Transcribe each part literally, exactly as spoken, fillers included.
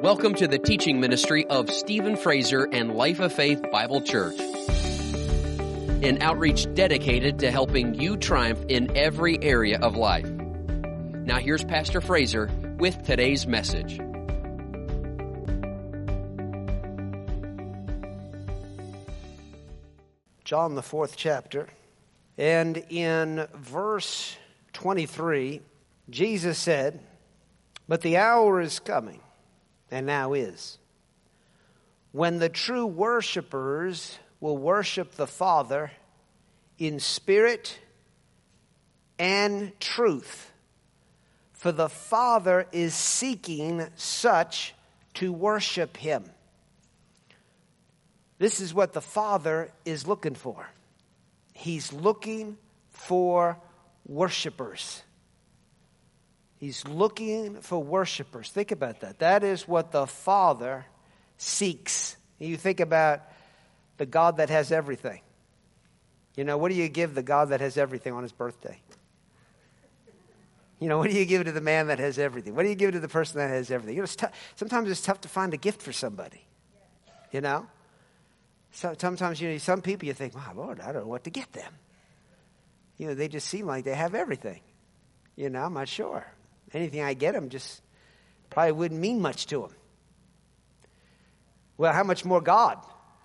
Welcome to the teaching ministry of Stephen Fraser and Life of Faith Bible Church, an outreach dedicated to helping you triumph in every area of life. Now here's Pastor Fraser with today's message. John, the fourth chapter, and in verse twenty-three, Jesus said, "But the hour is coming, and now is, when the true worshipers will worship the Father in spirit and truth. For the Father is seeking such to worship him." This is what the Father is looking for. He's looking for worshipers. He's looking for worshipers. Think about that. That is what the Father seeks. You think about the God that has everything. You know, what do you give the God that has everything on his birthday? You know, what do you give to the man that has everything? What do you give to the person that has everything? You know, it's t- sometimes it's tough to find a gift for somebody. You know? So, sometimes, you know, some people you think, "My Lord, I don't know what to get them." You know, they just seem like they have everything. You know, I'm not sure. Anything I get them just probably wouldn't mean much to them. Well, how much more God?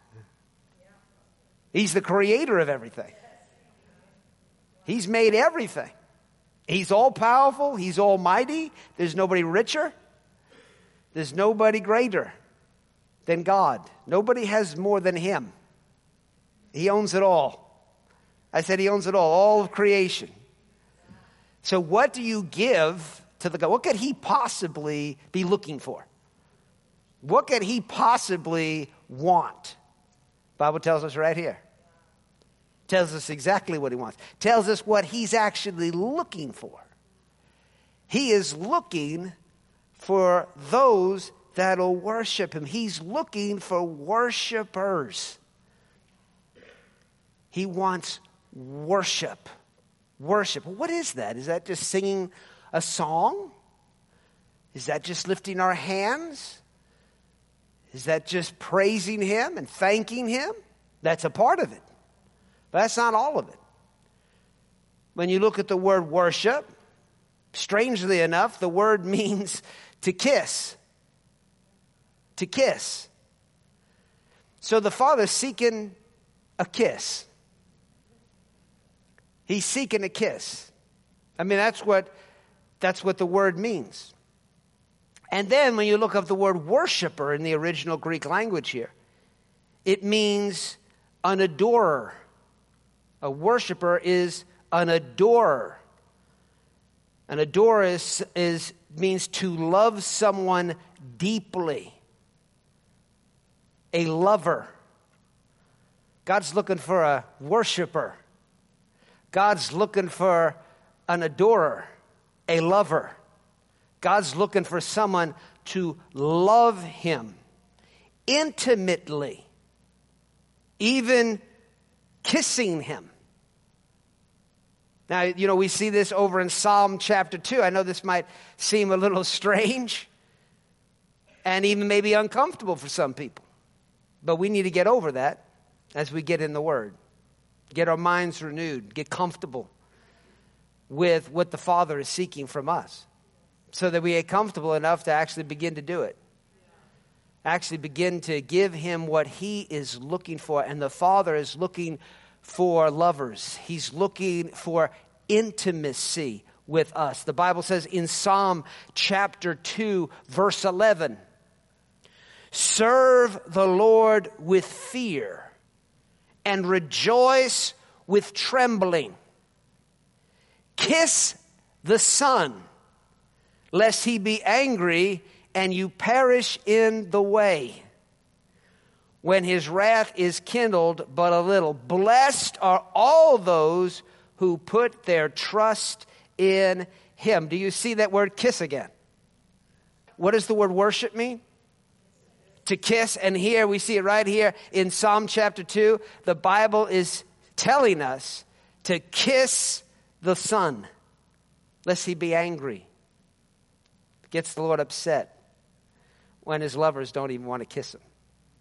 He's the creator of everything. He's made everything. He's all-powerful. He's almighty. There's nobody richer. There's nobody greater than God. Nobody has more than him. He owns it all. I said he owns it all, all of creation. So what do you give to the God? What could he possibly be looking for? What could he possibly want? The Bible tells us right here. Tells us exactly what he wants. Tells us what he's actually looking for. He is looking for those that'll worship him. He's looking for worshipers. He wants worship. Worship. What is that? Is that just singing a song? Is that just lifting our hands? Is that just praising him and thanking him? That's a part of it. But that's not all of it. When you look at the word worship, strangely enough, the word means to kiss. To kiss. So the Father's seeking a kiss. He's seeking a kiss. I mean, that's what that's what the word means. And then when you look up the word worshiper in the original Greek language here, it means an adorer. A worshiper is an adorer. An adorer is, is means to love someone deeply. A lover. God's looking for a worshiper. God's looking for an adorer, a lover. God's looking for someone to love him intimately, even kissing him. Now, you know, we see this over in Psalm chapter two. I know this might seem a little strange and even maybe uncomfortable for some people. But we need to get over that as we get in the Word. Get our minds renewed. Get comfortable with what the Father is seeking from us. So that we get comfortable enough to actually begin to do it. Actually begin to give him what he is looking for. And the Father is looking for lovers. He's looking for intimacy with us. The Bible says in Psalm chapter two, verse eleven, "Serve the Lord with fear and rejoice with trembling. Kiss the Son, lest he be angry and you perish in the way, when his wrath is kindled but a little. Blessed are all those who put their trust in him." Do you see that word kiss again? What does the word worship mean? To kiss. And here we see it right here in Psalm chapter two. The Bible is telling us to kiss the Son, lest he be angry. Gets the Lord upset. when his lovers don't even want to kiss him.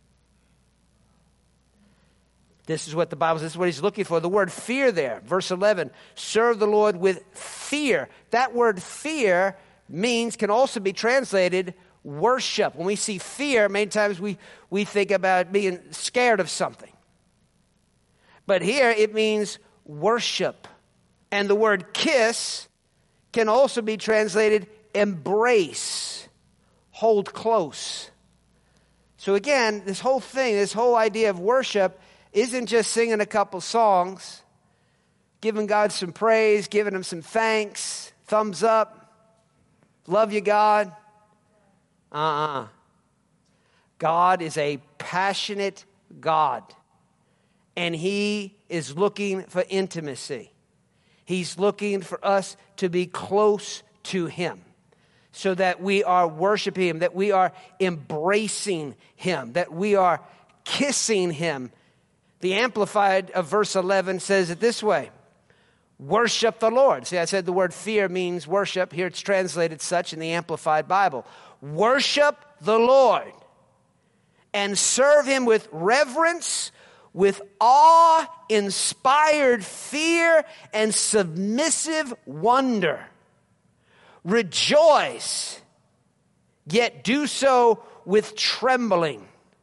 This is what the Bible says. This is what he's looking for. The word fear there, verse eleven, serve the Lord with fear. That word fear means, can also be translated worship. When we see fear, many times we, we think about being scared of something. But here it means worship. And the word kiss can also be translated embrace, hold close. So again, this whole thing, this whole idea of worship isn't just singing a couple songs, giving God some praise, giving him some thanks, thumbs up, love you, God. Uh-uh. God is a passionate God, and he is looking for intimacy. He's looking for us to be close to him so that we are worshiping him, that we are embracing him, that we are kissing him. The Amplified of verse eleven says it this way: worship the Lord. See, I said the word fear means worship. Here it's translated such in the Amplified Bible. Worship the Lord and serve him with reverence, with awe-inspired fear and submissive wonder. Rejoice, yet do so with trembling.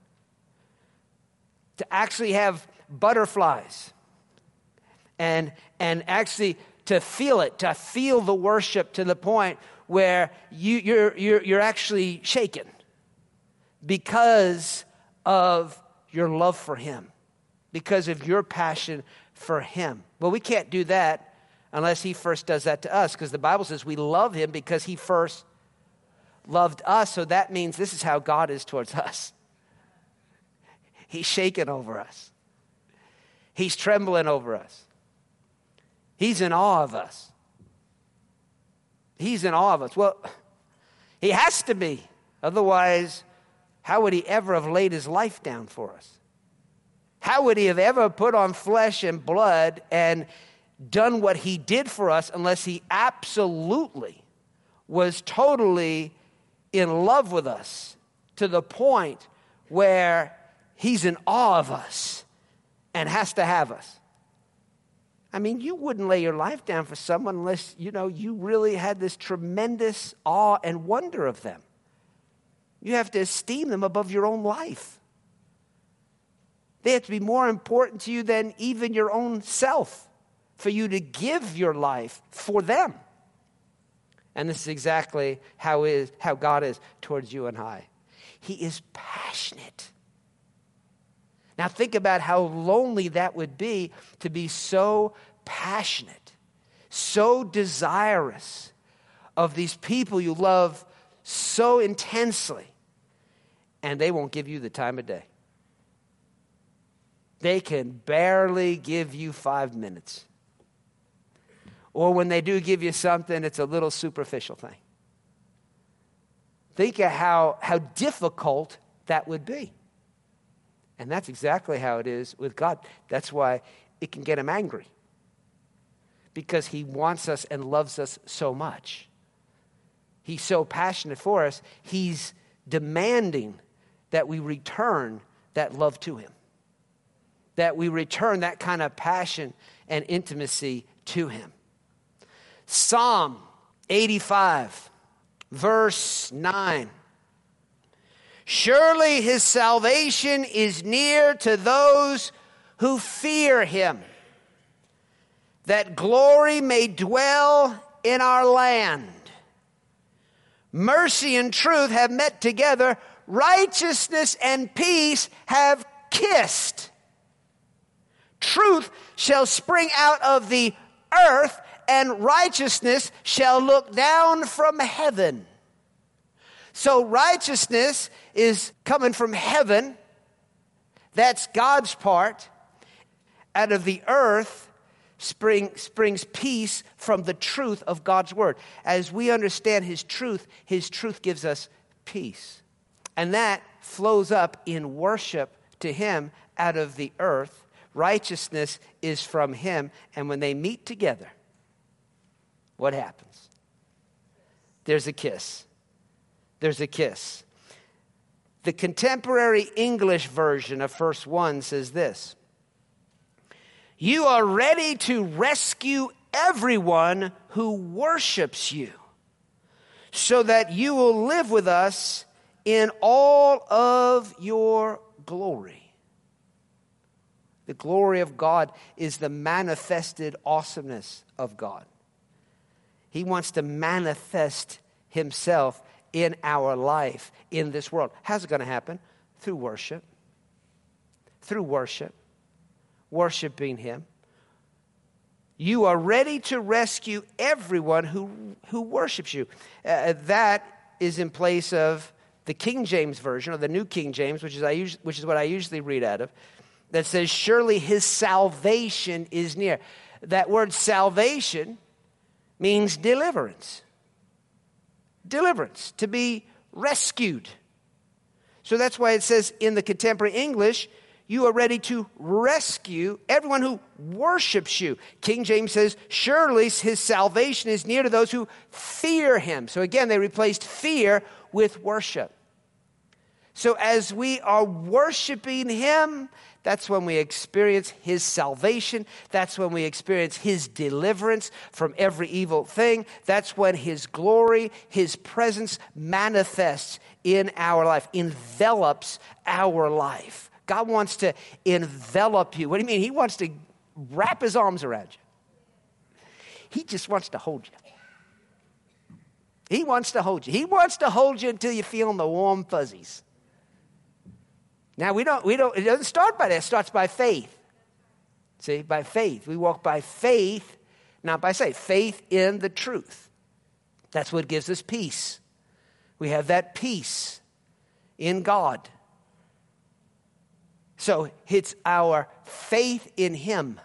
To actually have butterflies and, and actually to feel it, to feel the worship to the point where you, you're, you're, you're actually shaken because of your love for him, because of your passion for him. Well, we can't do that unless he first does that to us, because the Bible says we love him because he first loved us. So that means this is how God is towards us. He's shaken over us. He's trembling over us. He's in awe of us. He's in awe of us. Well, he has to be. Otherwise, how would he ever have laid his life down for us? How would he have ever put on flesh and blood and done what he did for us unless he absolutely was totally in love with us to the point where he's in awe of us and has to have us? I mean, you wouldn't lay your life down for someone unless, you know, you really had this tremendous awe and wonder of them. You have to esteem them above your own life. They have to be more important to you than even your own self for you to give your life for them. And this is exactly how is how God is towards you and I. He is passionate. Now think about how lonely that would be to be so passionate, so desirous of these people you love so intensely, and they won't give you the time of day. They can barely give you five minutes. Or when they do give you something, it's a little superficial thing. Think of how, how difficult that would be. And that's exactly how it is with God. That's why it can get him angry. Because he wants us and loves us so much. He's so passionate for us, he's demanding that we return that love to him. That we return that kind of passion and intimacy to him. Psalm eighty-five, verse nine. Surely his salvation is near to those who fear him, that glory may dwell in our land. Mercy and truth have met together, righteousness and peace have kissed. Truth shall spring out of the earth, and righteousness shall look down from heaven. So righteousness is coming from heaven. That's God's part. Out of the earth spring, springs peace from the truth of God's word. As we understand his truth, his truth gives us peace. And that flows up in worship to him out of the earth. Righteousness is from him. And when they meet together, what happens? There's a kiss. There's a kiss. The contemporary English version of verse one says this: you are ready to rescue everyone who worships you, so that you will live with us in all of your glory. The glory of God is the manifested awesomeness of God. He wants to manifest himself in our life, in this world. How's it going to happen? Through worship. Through worship. Worshiping him. You are ready to rescue everyone who, who worships you. Uh, that is in place of the King James Version, or the New King James, which is, I us- which is what I usually read out of, that says, surely his salvation is near. That word salvation means deliverance. Deliverance, to be rescued. So that's why it says in the contemporary English, you are ready to rescue everyone who worships you. King James says, surely his salvation is near to those who fear him. So again, they replaced fear with worship. So as we are worshiping him, that's when we experience his salvation. That's when we experience his deliverance from every evil thing. That's when his glory, his presence manifests in our life, envelops our life. God wants to envelop you. What do you mean? He wants to wrap his arms around you. He just wants to hold you. He wants to hold you. He wants to hold you until you feel the warm fuzzies. Now, we don't, we don't, it doesn't start by that. It starts by faith. See, by faith. We walk by faith, not by sight. Faith in the truth. That's what gives us peace. We have that peace in God. So it's our faith in him,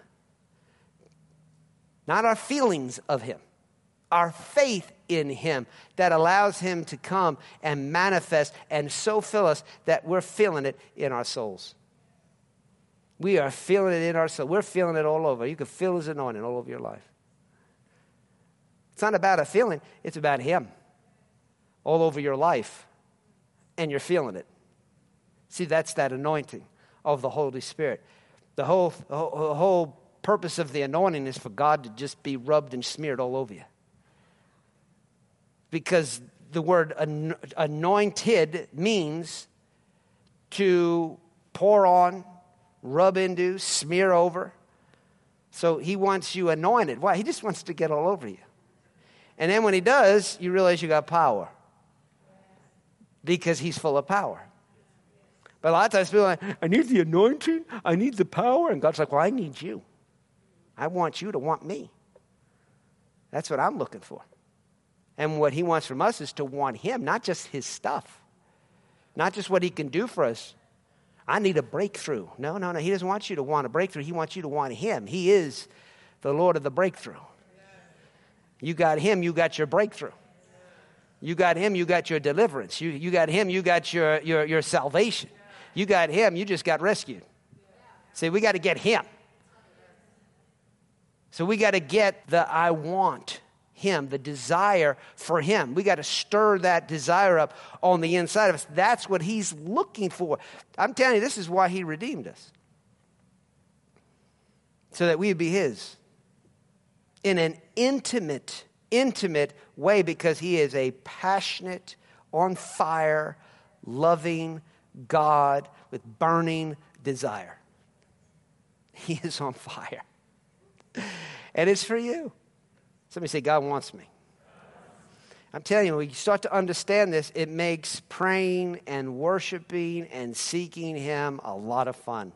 not our feelings of him. Our faith in him that allows him to come and manifest and so fill us that we're feeling it in our souls. We are feeling it in our soul. We're feeling it all over. You can feel his anointing all over your life. It's not about a feeling. It's about him all over your life. And you're feeling it. See, that's that anointing of the Holy Spirit. The whole, the whole purpose of the anointing is for God to just be rubbed and smeared all over you. Because the word anointed means to pour on, rub into, smear over. So he wants you anointed. Why? He just wants to get all over you. And then when he does, you realize you got power. Because he's full of power. But a lot of times people are like, I need the anointing. I need the power. And God's like, well, I need you. I want you to want me. That's what I'm looking for. And what he wants from us is to want him, not just his stuff. Not just what he can do for us. I need a breakthrough. No, no, no. He doesn't want you to want a breakthrough. He wants you to want him. He is the Lord of the breakthrough. You got him, you got your breakthrough. You got him, you got your deliverance. You, you got him, you got your, your, your salvation. You got him, you just got rescued. See, we got to get him. So we got to get the I want him, the desire for him. We got to stir that desire up on the inside of us. That's what he's looking for. I'm telling you, this is why he redeemed us. So that we would be his. In an intimate, intimate way, because he is a passionate, on fire, loving God with burning desire. He is on fire. And it's for you. Somebody say, God wants me. I'm telling you, when you start to understand this, it makes praying and worshiping and seeking him a lot of fun.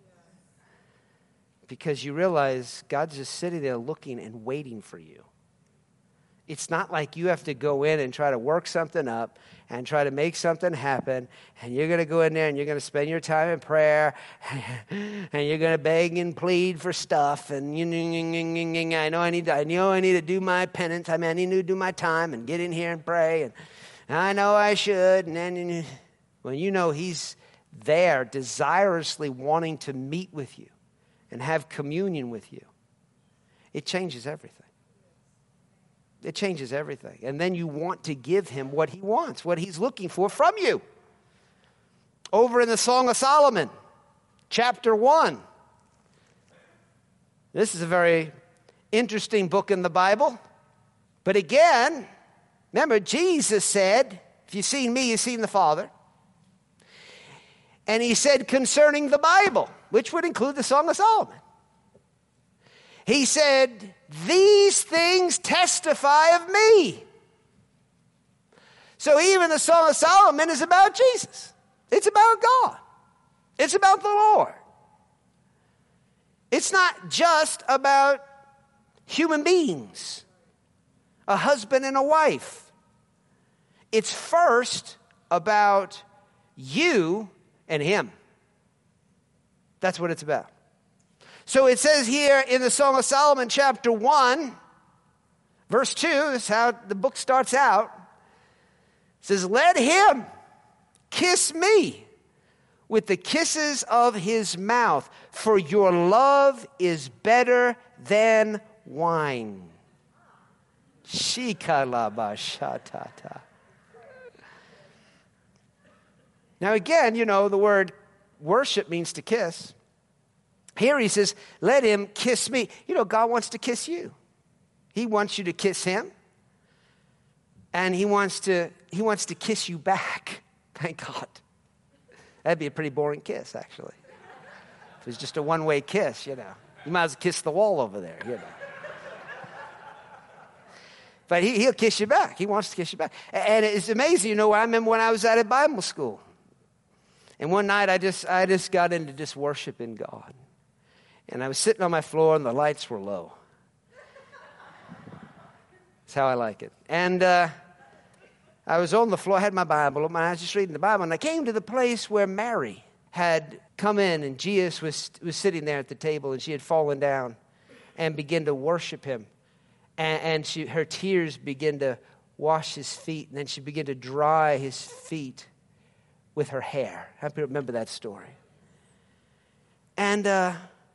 Because you realize God's just sitting there looking and waiting for you. It's not like you have to go in and try to work something up and try to make something happen, and you're going to go in there and you're going to spend your time in prayer, and you're going to beg and plead for stuff, and you know I know I need to, I know I need to do my penance. I mean, I need to do my time and get in here and pray, and I know I should. And then when you know he's there, desirously wanting to meet with you and have communion with you, it changes everything. It changes everything. And then you want to give him what he wants, what he's looking for from you. Over in the Song of Solomon, chapter one. This is a very interesting book in the Bible. But again, remember, Jesus said, if you've seen me, you've seen the Father. And he said concerning the Bible, which would include the Song of Solomon. He said, these things testify of me. So even the Song of Solomon is about Jesus. It's about God. It's about the Lord. It's not just about human beings, a husband and a wife. It's first about you and him. That's what it's about. So it says here in the Song of Solomon, chapter one, verse two, this is how the book starts out. It says, let him kiss me with the kisses of his mouth, for your love is better than wine. Shikalabashatata. Now again, you know, the word worship means to kiss. Here he says, let him kiss me. You know, God wants to kiss you. He wants you to kiss him. And he wants to, he wants to kiss you back. Thank God. That'd be a pretty boring kiss, actually. If it was just a one-way kiss, you know. You might as well kiss the wall over there, you know. But he, he'll kiss you back. He wants to kiss you back. And it's amazing, you know, I remember when I was at a Bible school. And one night I just I just got into just worshiping God. And I was sitting on my floor and the lights were low. That's how I like it. And uh, I was on the floor, I had my Bible, and I was just reading the Bible. And I came to the place where Mary had come in and Jesus was, was sitting there at the table and she had fallen down and began to worship him. And, and she, her tears began to wash his feet. And then she began to dry his feet with her hair. How do you remember that story? And uh,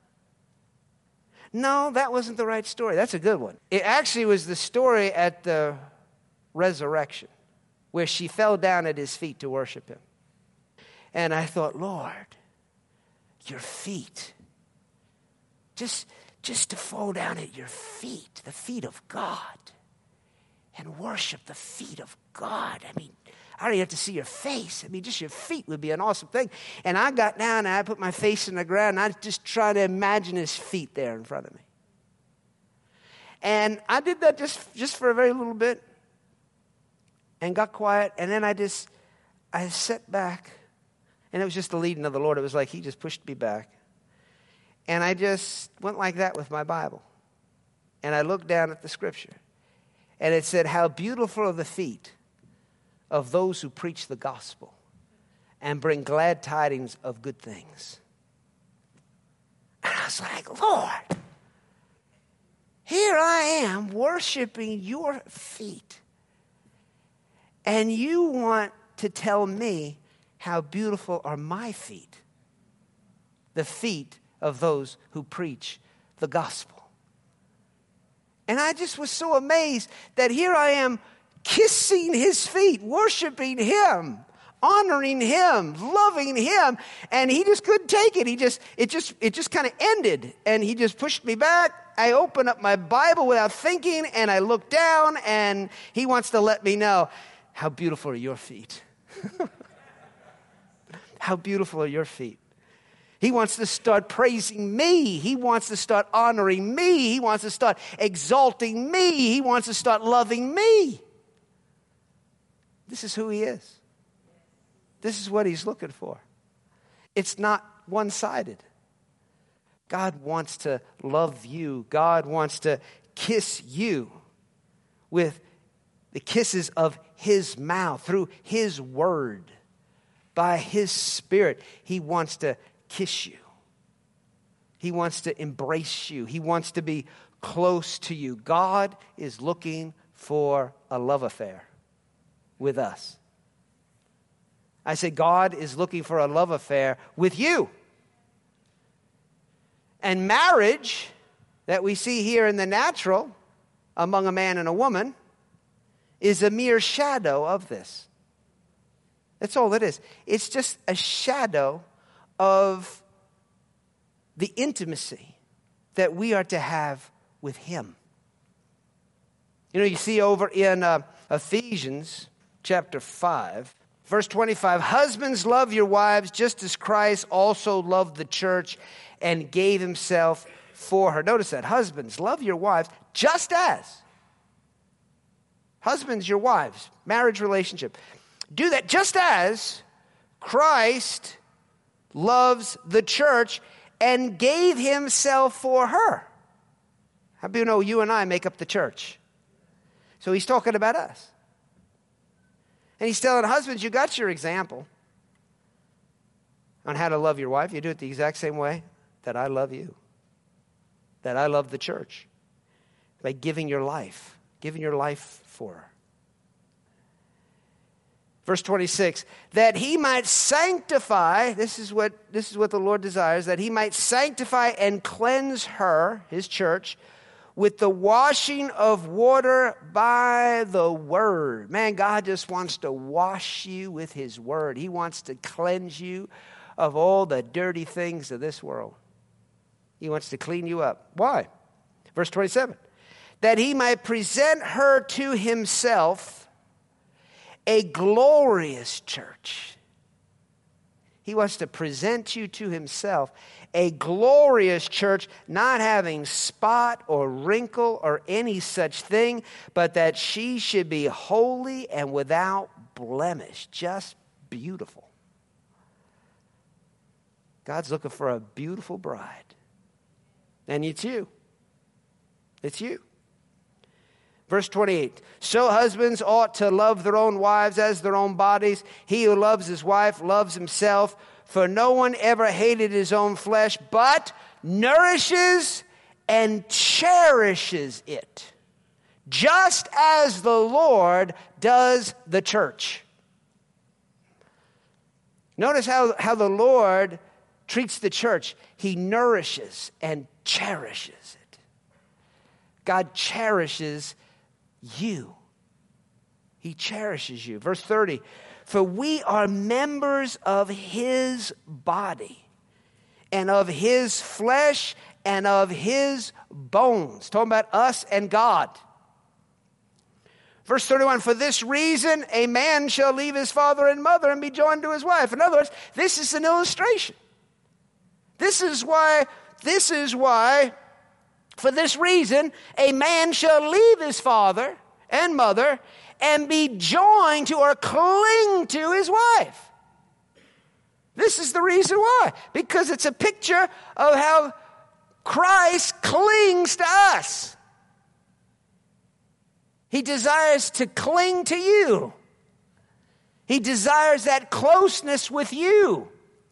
no, that wasn't the right story. That's a good one. It actually was the story at the resurrection where she fell down at his feet to worship him. And I thought, Lord, your feet, just, just to fall down at your feet, the feet of God, and worship the feet of God. I mean, I don't even have to see your face. I mean, just your feet would be an awesome thing. And I got down and I put my face in the ground and I just tried to imagine his feet there in front of me. And I did that just, just for a very little bit and got quiet. And then I just, I sat back and it was just the leading of the Lord. It was like he just pushed me back. And I just went like that with my Bible. And I looked down at the scripture. And it said, how beautiful are the feet of those who preach the gospel and bring glad tidings of good things. And I was like, Lord, here I am worshiping your feet. And you want to tell me how beautiful are my feet, the feet of those who preach the gospel. And I just was so amazed that here I am kissing his feet, worshiping him, honoring him, loving him, and he just couldn't take it. He just, it just, it just kind of ended, and he just pushed me back. I opened up my Bible without thinking, and I looked down, and he wants to let me know, how beautiful are your feet? How beautiful are your feet? He wants to start praising me. He wants to start honoring me. He wants to start exalting me. He wants to start loving me. This is who he is. This is what he's looking for. It's not one-sided. God wants to love you. God wants to kiss you with the kisses of his mouth, through his word, by his Spirit. He wants to kiss you. He wants to embrace you. He wants to be close to you. God is looking for a love affair with us. I say God is looking for a love affair with you. And marriage that we see here in the natural among a man and a woman is a mere shadow of this. That's all it is. It's just a shadow of the intimacy that we are to have with him. You know, you see over in uh, Ephesians chapter five, verse twenty-five, husbands, love your wives just as Christ also loved the church and gave himself for her. Notice that. Husbands, love your wives just as. Husbands, your wives, marriage relationship. Do that just as Christ loves the church and gave himself for her. How do you know you and I make up the church? So he's talking about us. And he's telling husbands, you got your example on how to love your wife. You do it the exact same way that I love you, that I love the church, by giving your life, giving your life for her. Verse twenty-six, that he might sanctify, this is what this is what the Lord desires, that he might sanctify and cleanse her, his church, with the washing of water by the word. Man, God just wants to wash you with his word. He wants to cleanse you of all the dirty things of this world. He wants to clean you up. Why? Verse twenty-seven, that he might present her to himself a glorious church. He wants to present you to himself a glorious church, not having spot or wrinkle or any such thing, but that she should be holy and without blemish, just beautiful. God's looking for a beautiful bride. And it's you. It's you. Verse twenty-eight, so husbands ought to love their own wives as their own bodies. He who loves his wife loves himself. For no one ever hated his own flesh, but nourishes and cherishes it, just as the Lord does the church. Notice how, how the Lord treats the church. He nourishes and cherishes it. God cherishes you. He cherishes you. Verse thirty, for we are members of his body and of his flesh and of his bones. Talking about us and God. Verse thirty-one, for this reason a man shall leave his father and mother and be joined to his wife. In other words, this is an illustration. This is why, this is why, for this reason, a man shall leave his father and mother and be joined to or cling to his wife. This is the reason why. Because it's a picture of how Christ clings to us. He desires to cling to you. He desires that closeness with you.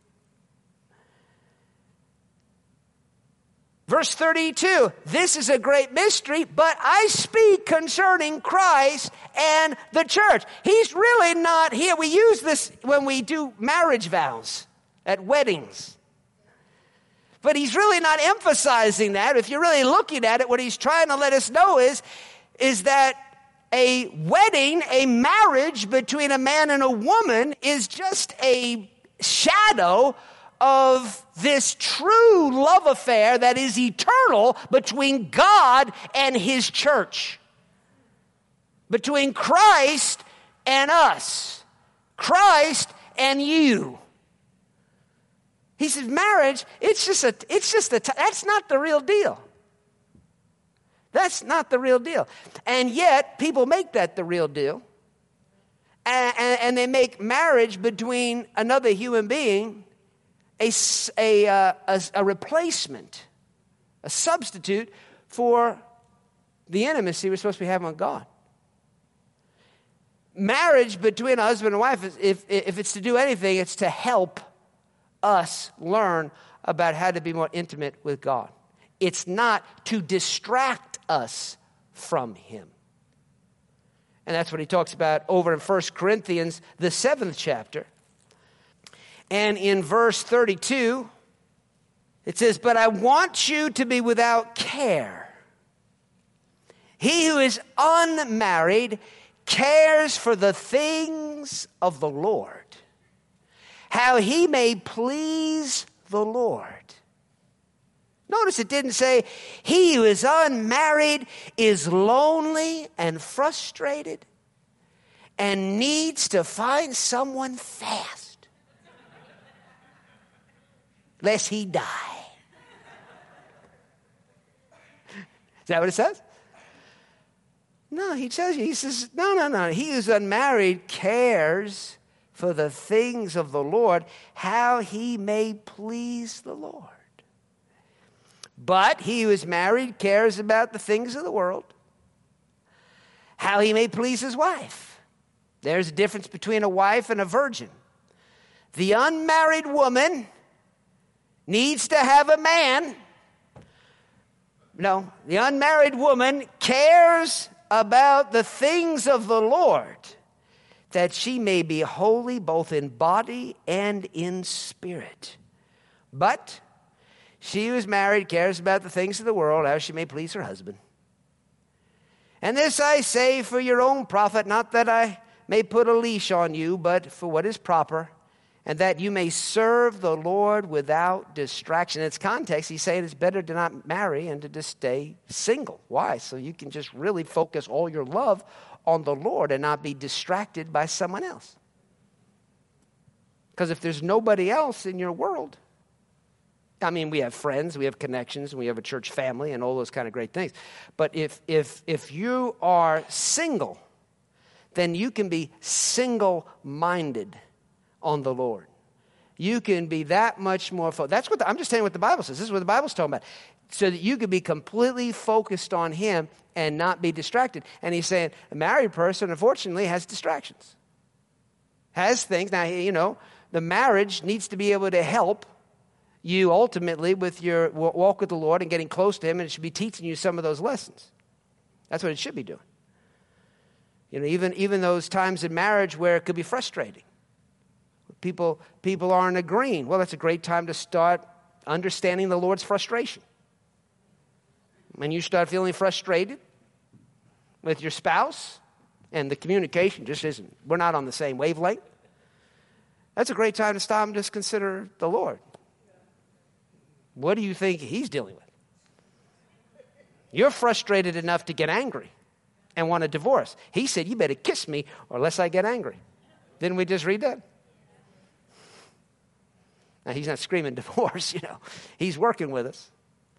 Verse thirty-two, this is a great mystery, but I speak concerning Christ and the church. He's really not here. We use this when we do marriage vows at weddings. But he's really not emphasizing that. If you're really looking at it, what he's trying to let us know is, is that a wedding, a marriage between a man and a woman is just a shadow of this true love affair that is eternal between God and his church. Between Christ and us. Christ and you. He says marriage, it's just a, it's just a, that's not the real deal. That's not the real deal. And yet, people make that the real deal. And, and, and they make marriage between another human being A, a, uh, a, a replacement, a substitute for the intimacy we're supposed to be having with God. Marriage between a husband and wife, is, if, if it's to do anything, it's to help us learn about how to be more intimate with God. It's not to distract us from him. And that's what he talks about over in First Corinthians, the seventh chapter. And in verse thirty-two, it says, but I want you to be without care. He who is unmarried cares for the things things of the Lord, how he may please the Lord. Notice it didn't say, he who is unmarried is lonely and frustrated and needs to find someone fast, lest he die. Is that what it says? No, he tells you, he says, no, no, no. He who's unmarried cares for the things of the Lord, how he may please the Lord. But he who is married cares about the things of the world, how he may please his wife. There's a difference between a wife and a virgin. The unmarried woman needs to have a man. No, the unmarried woman cares about the things of the Lord, that she may be holy both in body and in spirit. But she who is married cares about the things of the world, how she may please her husband. And this I say for your own profit, not that I may put a leash on you, but for what is proper, and that you may serve the Lord without distraction. In its context, he's saying it's better to not marry and to just stay single. Why? So you can just really focus all your love on the Lord and not be distracted by someone else. Because if there's nobody else in your world, I mean, we have friends, we have connections, we have a church family and all those kind of great things. But if if if you are single, then you can be single-minded on the Lord. You can be that much more focused. That's what the, I'm just telling you what the Bible says. This is what the Bible's talking about. So that you can be completely focused on him and not be distracted. And he's saying a married person, unfortunately, has distractions. Has things. Now, you know, the marriage needs to be able to help you ultimately with your walk with the Lord and getting close to him, and it should be teaching you some of those lessons. That's what it should be doing. You know, even, even those times in marriage where it could be frustrating. People, people aren't agreeing. Well, that's a great time to start understanding the Lord's frustration. When you start feeling frustrated with your spouse and the communication just isn't, we're not on the same wavelength, that's a great time to stop and just consider the Lord. What do you think he's dealing with? You're frustrated enough to get angry and want a divorce. He said, you better kiss me or else I get angry. Didn't we just read that? Now, he's not screaming divorce, you know. He's working with us.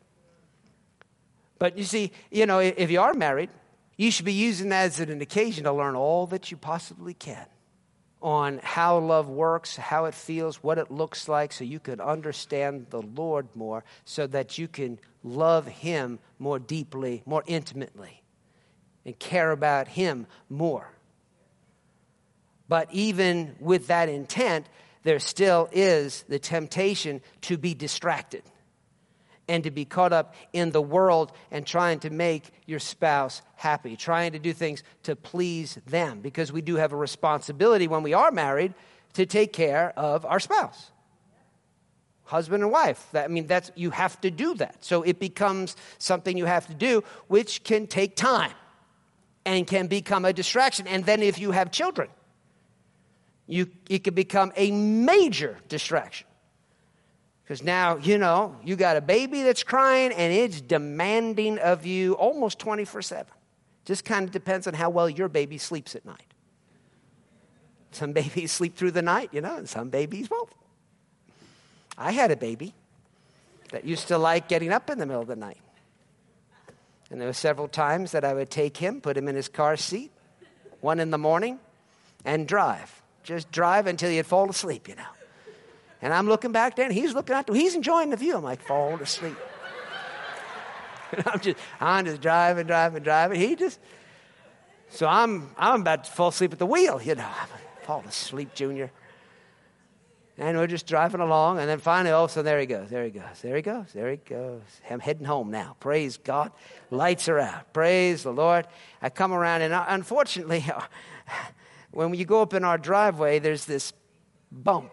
But you see, you know, if you are married, you should be using that as an occasion to learn all that you possibly can on how love works, how it feels, what it looks like, so you can understand the Lord more, so that you can love him more deeply, more intimately, and care about him more. But even with that intent, there still is the temptation to be distracted and to be caught up in the world and trying to make your spouse happy, trying to do things to please them, because we do have a responsibility when we are married to take care of our spouse. Husband and wife. That, I mean, that's, you have to do that. So it becomes something you have to do, which can take time and can become a distraction. And then if you have children, you it can become a major distraction. Because now, you know, you got a baby that's crying and it's demanding of you almost twenty-four seven. Just kind of depends on how well your baby sleeps at night. Some babies sleep through the night, you know, and some babies won't. I had a baby that used to like getting up in the middle of the night. And there were several times that I would take him, put him in his car seat, one in the morning, and drive. Just drive until he'd fall asleep, you know. And I'm looking back there, and he's looking out. He's enjoying the view. I'm like, fall asleep. And I'm just, I'm just driving, driving, driving. He just, so I'm, I'm about to fall asleep at the wheel. You know, I'm fall asleep, Junior. And we're just driving along, and then finally, oh, so there he goes, there he goes, there he goes, there he goes. I'm heading home now. Praise God. Lights are out. Praise the Lord. I come around, and unfortunately, when you go up in our driveway, there's this bump.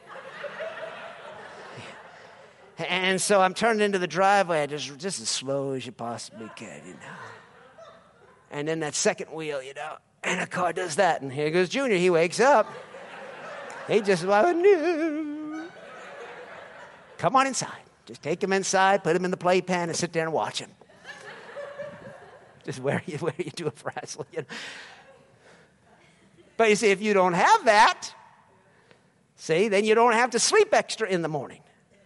And so I'm turning into the driveway just, just as slow as you possibly can, you know. And then that second wheel, you know, And a car does that. And here goes Junior. He wakes up. He just, well, no. Come on inside. Just take him inside, put him in the playpen, and sit there and watch him. Just where you, where you do it for Ashley. You know? But you see, if you don't have that, see, then you don't have to sleep extra in the morning.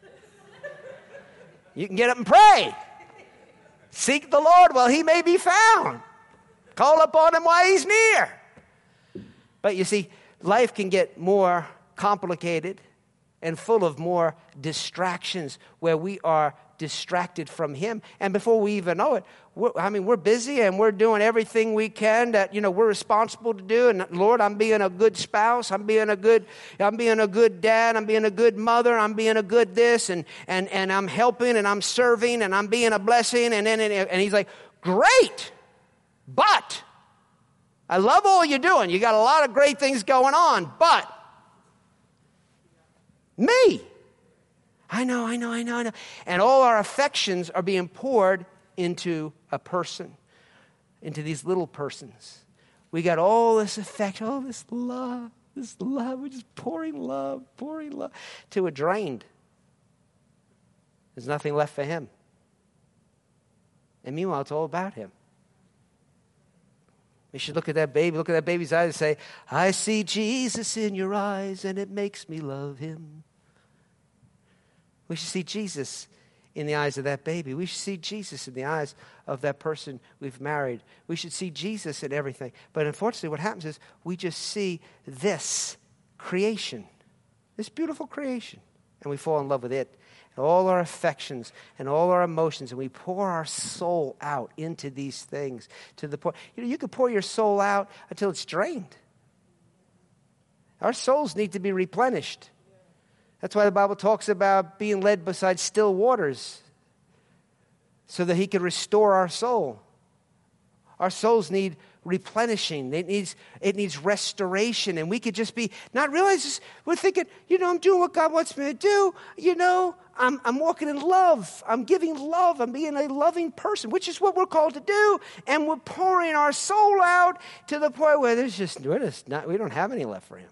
You can get up and pray. Seek the Lord while he may be found. Call upon him while he's near. But you see, life can get more complicated and full of more distractions where we are distracted from him. And before we even know it, we're, I mean, we're busy and we're doing everything we can that, you know, we're responsible to do. And Lord, I'm being a good spouse. I'm being a good, I'm being a good dad. I'm being a good mother. I'm being a good this and, and, and I'm helping and I'm serving and I'm being a blessing. And then, and, and he's like, great, but I love all you're doing. You got a lot of great things going on, but me. I know, I know, I know, I know. And all our affections are being poured into a person, into these little persons. We got all this affection, all this love, this love. We're just pouring love, pouring love till we're drained. There's nothing left for him. And meanwhile, it's all about him. We should look at that baby, look at that baby's eyes and say, I see Jesus in your eyes and it makes me love him. We should see Jesus in the eyes of that baby. We should see Jesus in the eyes of that person we've married. We should see Jesus in everything. But unfortunately, what happens is we just see this creation, this beautiful creation, and we fall in love with it. And all our affections and all our emotions, and we pour our soul out into these things to the point. You know, you can pour your soul out until it's drained. Our souls need to be replenished. That's why the Bible talks about being led beside still waters so that he can restore our soul. Our souls need replenishing. It needs, it needs restoration. And we could just be, not realize this, we're thinking, you know, I'm doing what God wants me to do. You know, I'm, I'm walking in love. I'm giving love. I'm being a loving person, which is what we're called to do. And we're pouring our soul out to the point where there's just, we're just not, we don't have any left for him.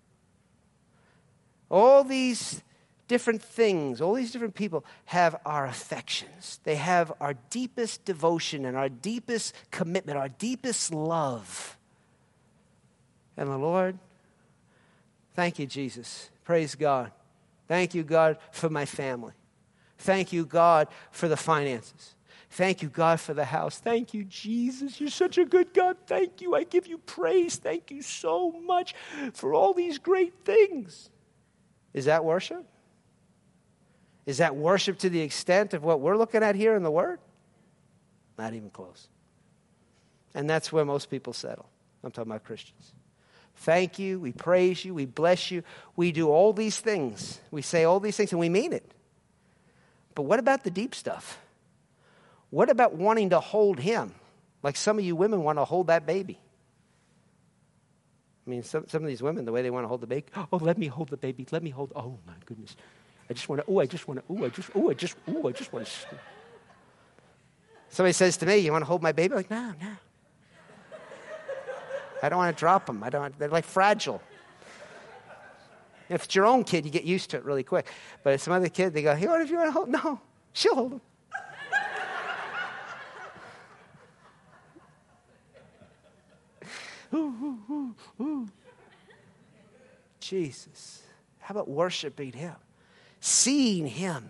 All these different things, all these different people have our affections. They have our deepest devotion and our deepest commitment, our deepest love. And the Lord, thank you, Jesus. Praise God. Thank you, God, for my family. Thank you, God, for the finances. Thank you, God, for the house. Thank you, Jesus. You're such a good God. Thank you. I give you praise. Thank you so much for all these great things. Is that worship? Is that worship to the extent of what we're looking at here in the Word? Not even close. And that's where most people settle. I'm talking about Christians. Thank you. We praise you. We bless you. We do all these things. We say all these things and we mean it. But what about the deep stuff? What about wanting to hold him? Like some of you women want to hold that baby. I mean, some, some of these women, the way they want to hold the baby, oh, let me hold the baby, let me hold, oh my goodness. I just want to, oh, I just want to, oh, I just, oh, I just, oh, I just want to. Somebody says to me, you want to hold my baby? I'm like, no, no. I don't want to drop them. I don't, they're like fragile. If it's your own kid, you get used to it really quick. But if some other kid, they go, hey, what if you want to hold? No, she'll hold him. Ooh, ooh, ooh, ooh. Jesus. How about worshiping him? Seeing him.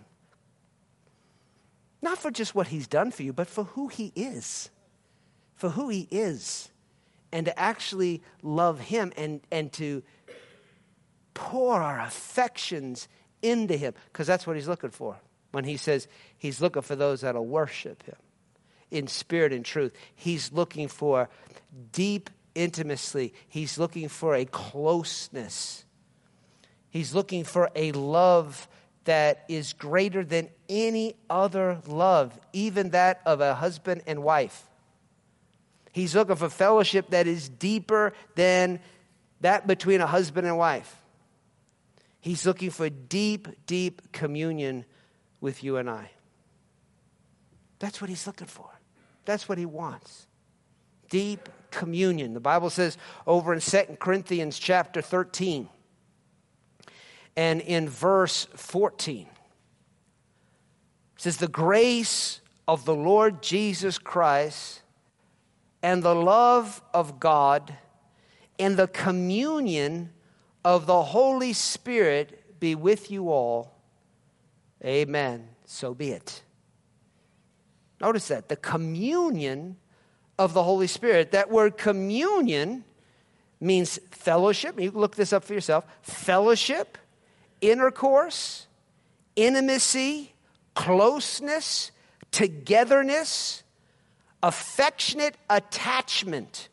Not for just what he's done for you, but for who he is. For who he is. And to actually love him and, and to pour our affections into him. Because that's what he's looking for. When he says he's looking for those that will worship him in spirit and truth. He's looking for deep intimacy. He's looking for a closeness. He's looking for a love that is greater than any other love, even that of a husband and wife. He's looking for fellowship that is deeper than that between a husband and wife. He's looking for deep, deep communion with you and I. That's what he's looking for. That's what he wants. Deep communion. The Bible says over in Second Corinthians chapter thirteen and in verse fourteen, it says, the grace of the Lord Jesus Christ and the love of God and the communion of the Holy Spirit be with you all. Amen. So be it. Notice that. The communion of the Holy Spirit. That word communion means fellowship. You can look this up for yourself. Fellowship, intercourse, intimacy, closeness, togetherness, affectionate attachment.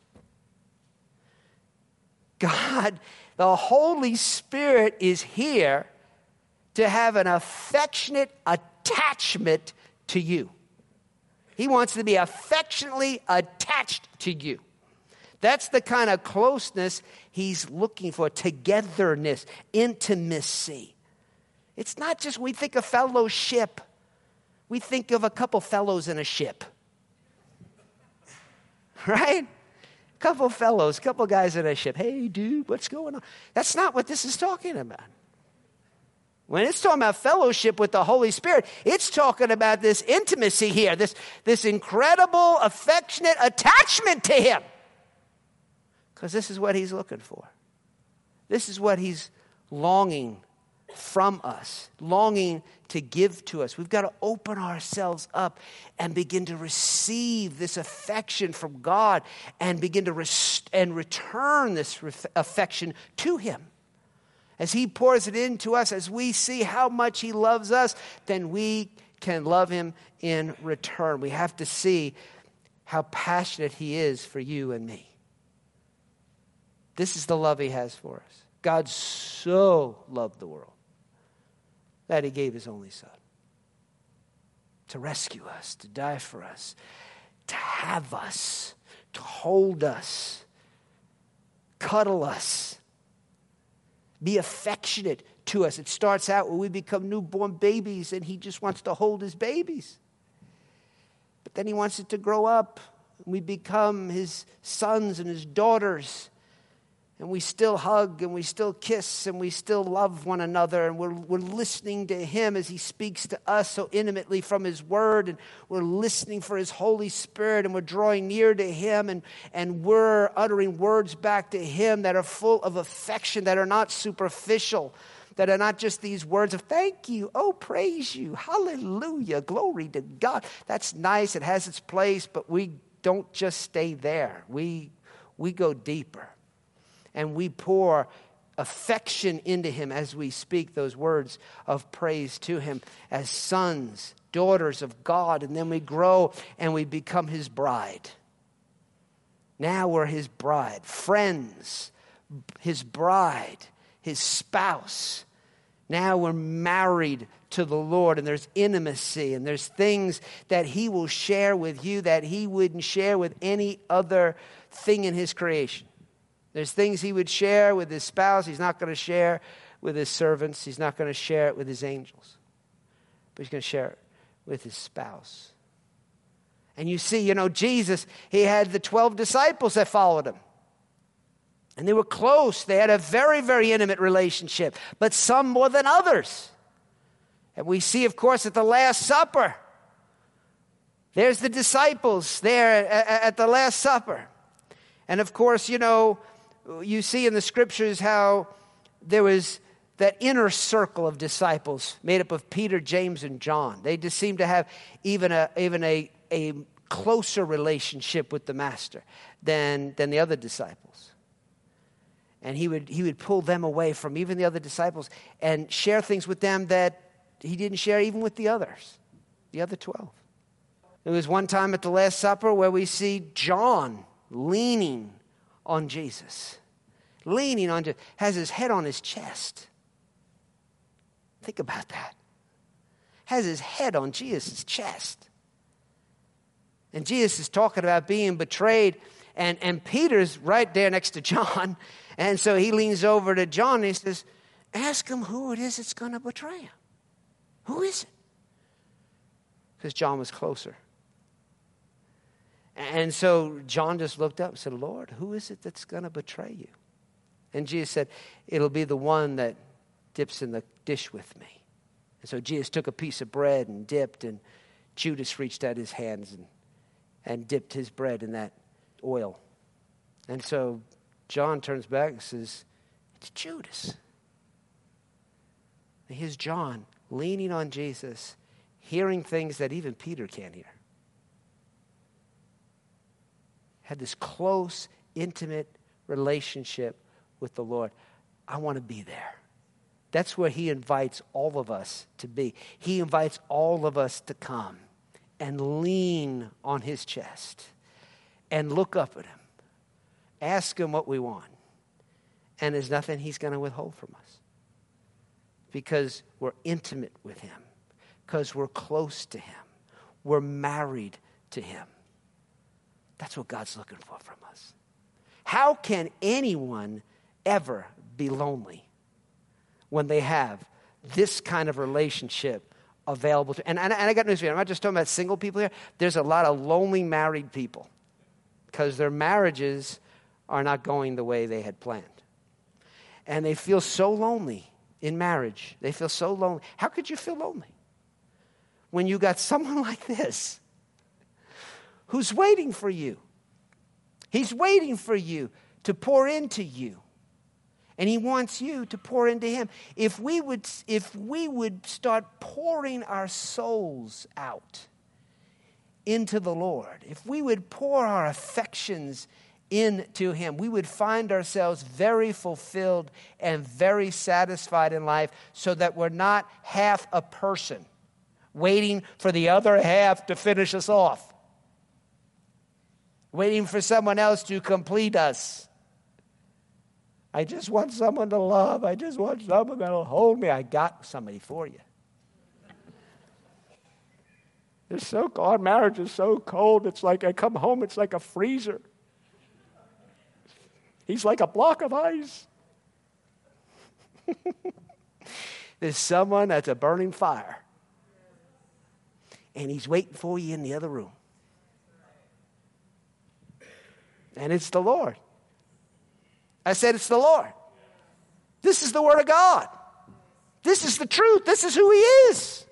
God, the Holy Spirit is here to have an affectionate attachment to you. He wants to be affectionately attached to you. That's the kind of closeness he's looking for. Togetherness, intimacy. It's not just we think of fellowship. We think of a couple fellows in a ship. Right? A couple fellows, a couple guys in a ship. Hey, dude, what's going on? That's not what this is talking about. When it's talking about fellowship with the Holy Spirit, it's talking about this intimacy here, this, this incredible, affectionate attachment to Him. Because this is what He's looking for. This is what He's longing from us, longing to give to us. We've got to open ourselves up and begin to receive this affection from God and begin to rest- and return this re- affection to Him. As He pours it into us, as we see how much He loves us, then we can love Him in return. We have to see how passionate He is for you and me. This is the love He has for us. God so loved the world that He gave His only Son to rescue us, to die for us, to have us, to hold us, cuddle us, be affectionate to us. It starts out when we become newborn babies and He just wants to hold His babies. But then He wants it to grow up. And we become His sons and His daughters. And we still hug and we still kiss and we still love one another. And we're, we're listening to Him as He speaks to us so intimately from His Word. And we're listening for His Holy Spirit and we're drawing near to Him. And, and we're uttering words back to Him that are full of affection, that are not superficial, that are not just these words of thank you, oh, praise you, hallelujah, glory to God. That's nice. It has its place, but we don't just stay there. We, we go deeper. And we pour affection into Him as we speak those words of praise to Him as sons, daughters of God. And then we grow and we become His bride. Now we're His bride, friends, His bride, His spouse. Now we're married to the Lord and there's intimacy and there's things that He will share with you that He wouldn't share with any other thing in His creation. There's things He would share with His spouse. He's not going to share with His servants. He's not going to share it with His angels. But He's going to share it with His spouse. And you see, you know, Jesus, He had the twelve disciples that followed Him. And they were close. They had a very, very intimate relationship. But some more than others. And we see, of course, at the Last Supper. There's the disciples there at the Last Supper. And of course, you know, you see in the scriptures how there was that inner circle of disciples made up of Peter, James, and John. They just seemed to have even a even a, a closer relationship with the Master than, than the other disciples. And he would he would pull them away from even the other disciples and share things with them that He didn't share even with the others, the other twelve. There was one time at the Last Supper where we see John leaning on Jesus. Leaning on Jesus. Has his head on his chest. Think about that. Has his head on Jesus' chest. And Jesus is talking about being betrayed. And, and Peter's right there next to John. And so he leans over to John and he says, ask him who it is that's going to betray him. Who is it? Because John was closer. And so John just looked up and said, Lord, who is it that's going to betray you? And Jesus said, it'll be the one that dips in the dish with me. And so Jesus took a piece of bread and dipped, and Judas reached out his hands and, and dipped his bread in that oil. And so John turns back and says, it's Judas. And here's John leaning on Jesus, hearing things that even Peter can't hear. Had this close, intimate relationship with the Lord. I want to be there. That's where he invites all of us to be. He invites all of us to come and lean on his chest and look up at him. Ask him what we want. And there's nothing he's going to withhold from us. Because we're intimate with him. Because we're close to him. We're married to him. That's what God's looking for from us. How can anyone ever be lonely when they have this kind of relationship available to? And, and, and I got news for you. I'm not just talking about single people here. There's a lot of lonely married people because their marriages are not going the way they had planned. And they feel so lonely in marriage. They feel so lonely. How could you feel lonely when you got someone like this who's waiting for you? He's waiting for you to pour into you. And he wants you to pour into him. If we would, if we would start pouring our souls out into the Lord, if we would pour our affections into him, we would find ourselves very fulfilled and very satisfied in life, so that we're not half a person waiting for the other half to finish us off, waiting for someone else to complete us. I just want someone to love. I just want someone that'll hold me. I got somebody for you. It's so cold. Marriage is so cold. It's like I come home, it's like a freezer. He's like a block of ice. There's someone that's a burning fire. And he's waiting for you in the other room. And it's the Lord. I said it's the Lord. This is the Word of God. This is the truth. This is who he is.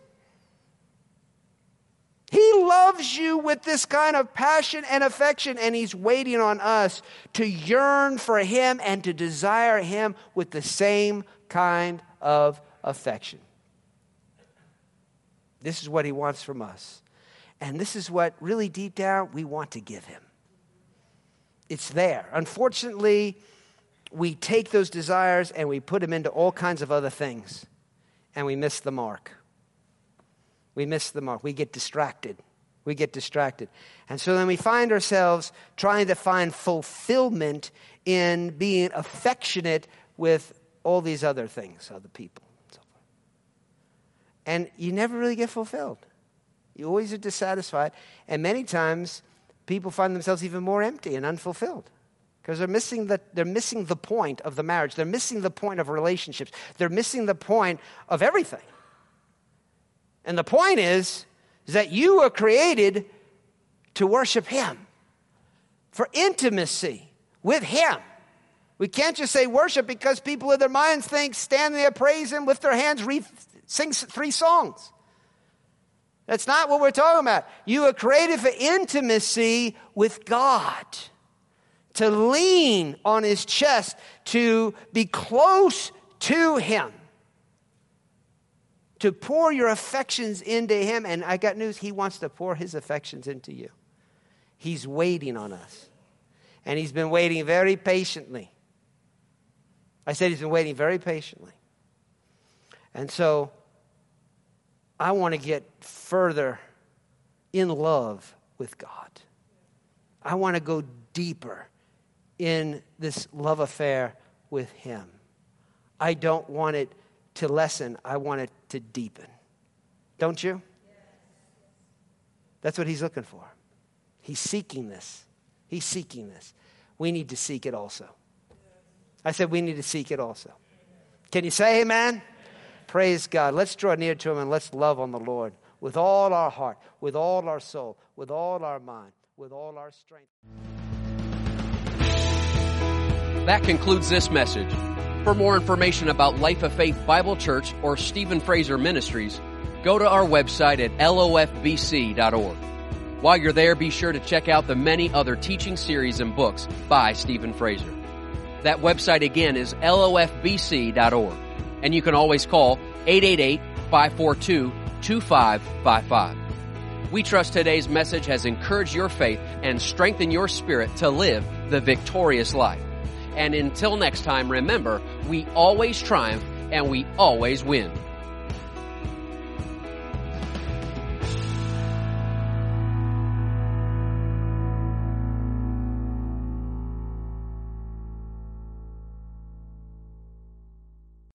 He loves you with this kind of passion and affection, and he's waiting on us to yearn for him and to desire him with the same kind of affection. This is what he wants from us. And this is what, really deep down, we want to give him. It's there. Unfortunately, we take those desires and we put them into all kinds of other things, and we miss the mark. We miss the mark. We get distracted. We get distracted. And so then we find ourselves trying to find fulfillment in being affectionate with all these other things, other people, and so forth. And you never really get fulfilled. You always are dissatisfied. And many times, people find themselves even more empty and unfulfilled. Because they're missing the they're missing the point of the marriage. They're missing the point of relationships. They're missing the point of everything. And the point is, is that you were created to worship him, for intimacy with him. We can't just say worship because people in their minds think, stand there, praise him, lift their hands, read, sing three songs. That's not what we're talking about. You were created for intimacy with God. To lean on his chest, to be close to him, to pour your affections into him. And I got news, he wants to pour his affections into you. He's waiting on us. And he's been waiting very patiently. I said he's been waiting very patiently. And so I want to get further in love with God. I want to go deeper in this love affair with him. I don't want it to lessen. I want it to deepen. Don't you? That's what he's looking for. He's seeking this. He's seeking this. We need to seek it also. I said we need to seek it also. Can you say amen? Amen? Praise God. Let's draw near to him and let's love on the Lord with all our heart, with all our soul, with all our mind. with all our strength. That concludes this message. For more information about Life of Faith Bible Church or Stephen Fraser Ministries, go to our website at L O F B C dot org. While you're there, be sure to check out the many other teaching series and books by Stephen Fraser. That website again is L O F B C dot org. And you can always call eight eight eight, five four two, two five five five. We trust today's message has encouraged your faith and strengthened your spirit to live the victorious life. And until next time, remember, we always triumph and we always win.